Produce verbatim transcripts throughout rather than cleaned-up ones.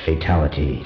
Fatality.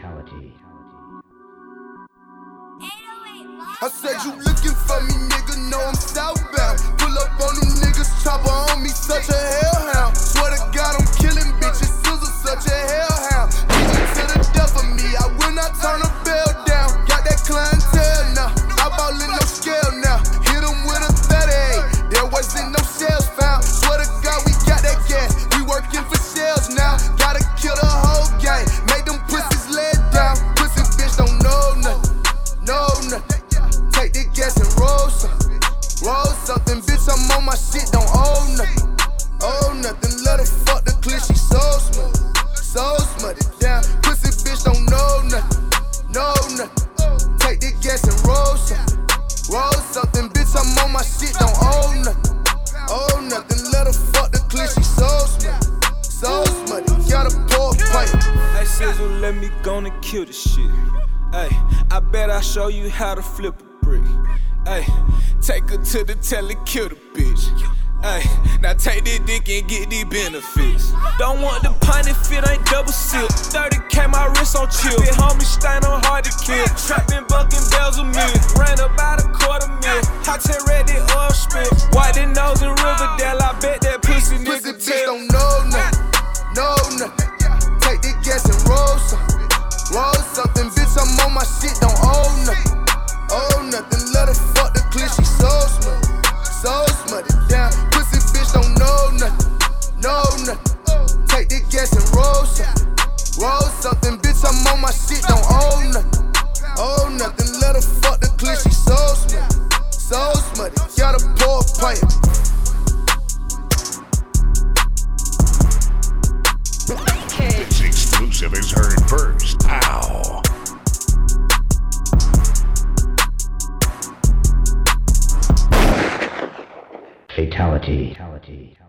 I said you looking for me, nigga, no I'm southbound. Pull up on them niggas, chopper on me, such a hellhound. Swear to God I'm killing bitches, Sizzle such a hellhound. Beat me to the death of me, I will not turn a bell down. Got that clientele now, I ball in no scale now. Hit them with a thirty-eight, there wasn't no shells found. Swear to God we got that gas, we working for shells now. Gotta kill the whole gang, make them pussies lay down. Pussy bitch don't know nothing, know nothing. Take the gas and roll something, roll something, bitch. I'm on my shit, don't owe nothing, owe nothing. Let her fuck the clear, she so smooth, so smooth. Down, pussy bitch don't know nothing, know nothing. Take the gas and roll something, roll something, bitch. I'm on my shit, don't owe nothing, owe nothing. Let her fuck the clear, she so smooth, so smooth. Got a poor pipe. Hey, Sizzle, let me go and kill this shit. Hey, I bet I show you how to flip a brick. Hey, take her to the telly, kill the bitch. Hey, now take this dick and get these benefits. Don't want the pint if it ain't double sip. thirty K my wrist on chill. Big homie stain on hard to kill. Trapping, bucking bells a mil. Ran about a quarter mil. Hot ten red, the oil spill. White the nose in Riverdale. I bet that pussy nigga Pussy bitch don't know nothing, know nothing. Take the gas and roll something, roll something, bitch. I'm on my shit, don't owe nothing, owe nothing. Let her fuck the clear, she so smooth, so smooth. Down, pussy bitch don't know nothing, know nothing. Take the gas and roll something, roll something, bitch. I'm on my shit, don't owe nothing, owe nothing. Let her fuck the clear, she so smooth, so smooth. Got a poor pipe. This exclusive is heard first. Ow. Fatality. Fatality.